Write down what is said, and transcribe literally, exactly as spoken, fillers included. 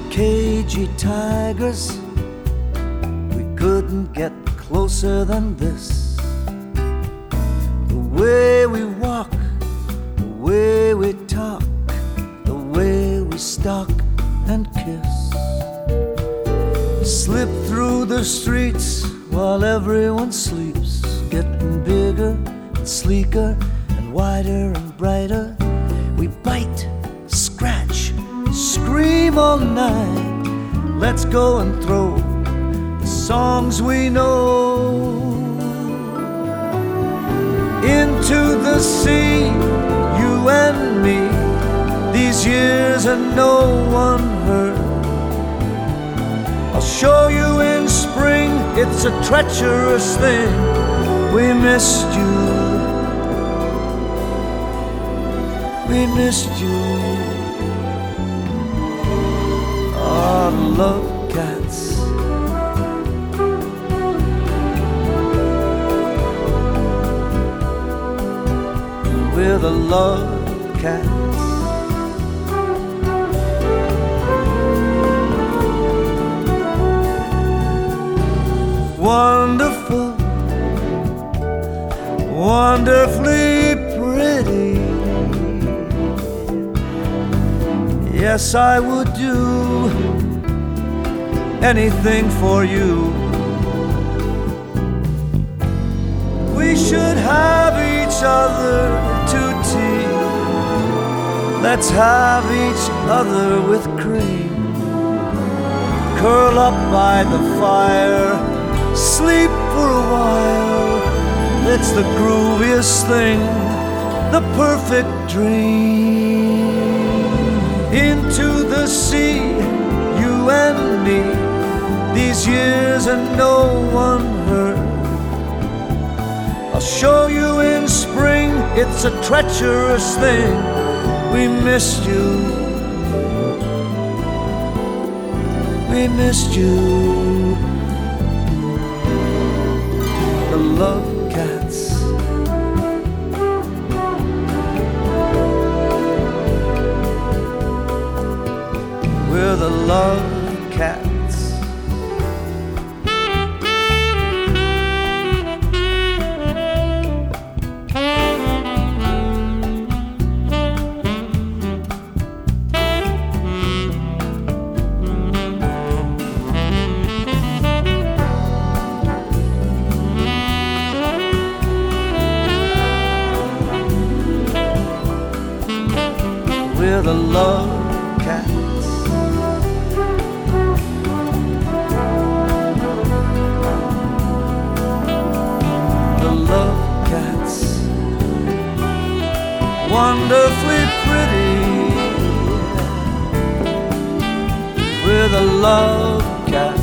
cagey tigers. We couldn't get closer than this. The way we walk, the way we talk, the way we stalk and kiss. Slip through the streets while everyone sleeps, getting bigger and sleeker and wider and brighter. We bite, scratch, scream all night. Let's go and throw the songs we know into the sea, you and me. These years and no one heard. I'll show you in spring, it's a treacherous thing. We missed you, we missed you. Our love cats. We're the love cats. Wonderful, wonderfully pretty. Yes, I would do anything for you. We should have each other to tea. Let's have each other with cream. Curl up by the fire, sleep for a while. It's the grooviest thing, the perfect dream. Into the sea, you and me. These years and no one heard. I'll show you in spring, it's a treacherous thing. We missed you, we missed you. The love cats. We're the love cats. We're the love cats. The love cats. Wonderfully pretty. We're the love cats.